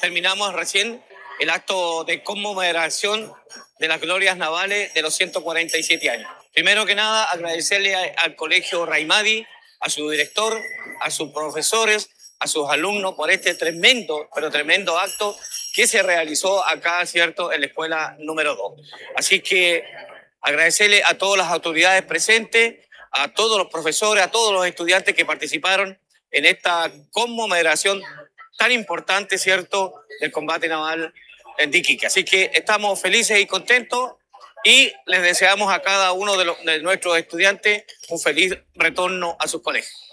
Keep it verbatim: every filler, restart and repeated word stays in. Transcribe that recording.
terminamos recién el acto de conmemoración de las glorias navales de los ciento cuarenta y siete años. Primero que nada, agradecerle a, al Colegio Raimadi, a su director, a sus profesores, a sus alumnos por este tremendo, pero tremendo acto que se realizó acá, ¿cierto?, en la escuela número dos. Así que agradecerle a todas las autoridades presentes, a todos los profesores, a todos los estudiantes que participaron en esta conmemoración tan importante, ¿cierto?, del combate naval en Iquique. Así que estamos felices y contentos y les deseamos a cada uno de, los, de nuestros estudiantes un feliz retorno a sus colegios.